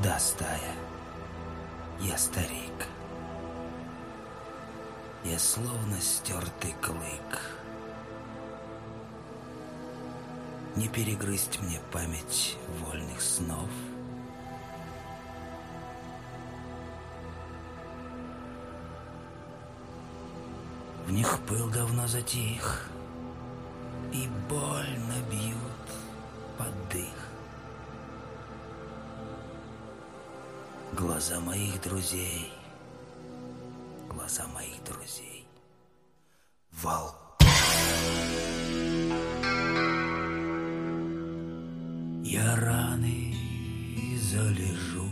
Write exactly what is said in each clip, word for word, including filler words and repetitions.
Да, стая, я старик. Я словно стертый клык. Не перегрызть мне память вольных снов. В них пыл давно затих, и больно бьют под дых глаза моих друзей, глаза моих друзей. Волк. Я раны залежу,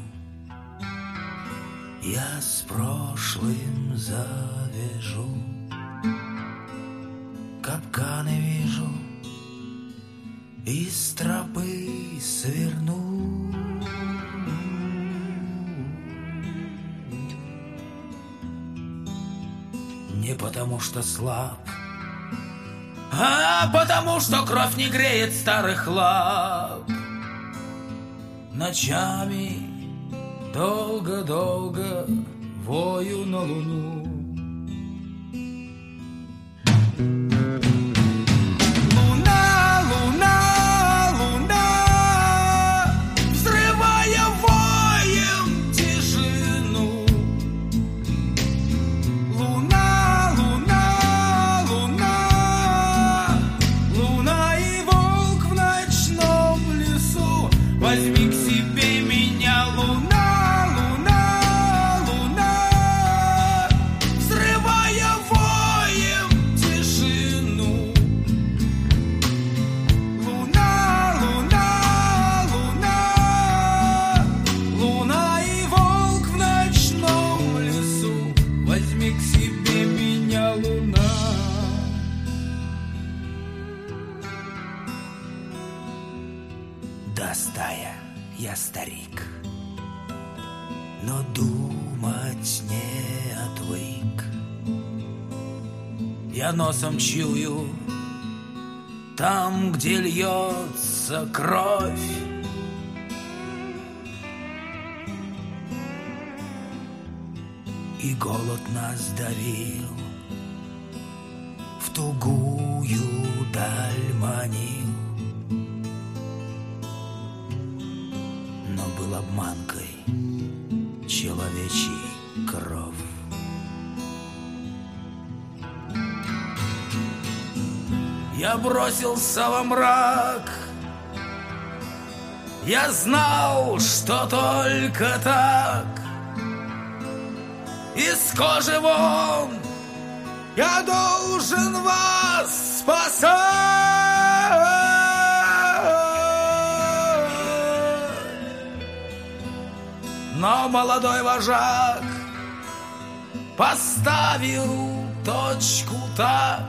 я с прошлым завяжу, капканы вижу, из тропы сверну. Не потому что слаб, а потому что кровь не греет старых лап. Ночами долго-долго вою на луну. Луна, луна, луна, взрывая воем тишину. Луна, луна, луна, луна и волк в ночном лесу. Возьми к себе меня, луна, луна, луна, взрывая воем тишину. Луна, луна, луна, луна и волк в ночном лесу. Возьми к себе меня, луна. Да, стая, я старик, но думать не отвык. Я носом чую там, где льется кровь. И голод нас давил, в тугую даль манил. Но был обманкой человечий кров. Я бросился во мрак, я знал, что только так. Из кожи вон я должен вас спасать. Но молодой вожак поставил точку так.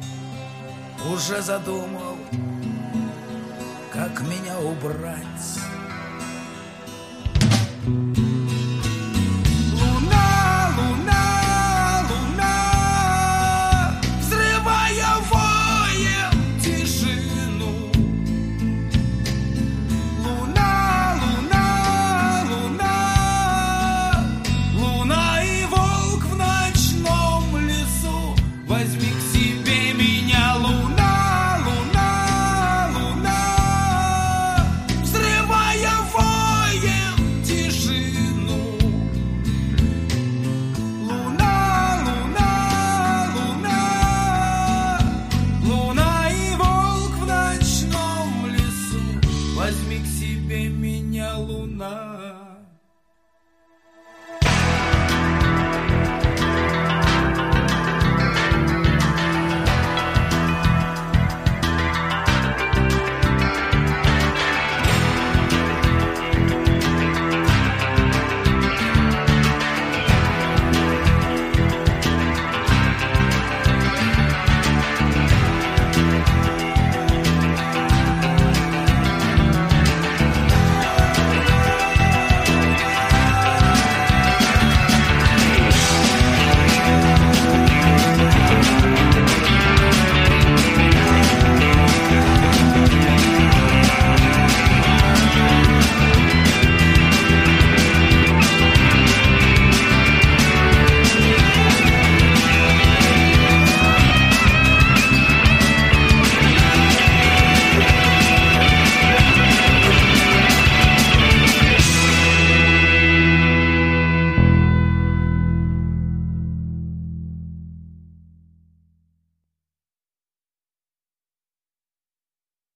Уже задумал, как меня убрать.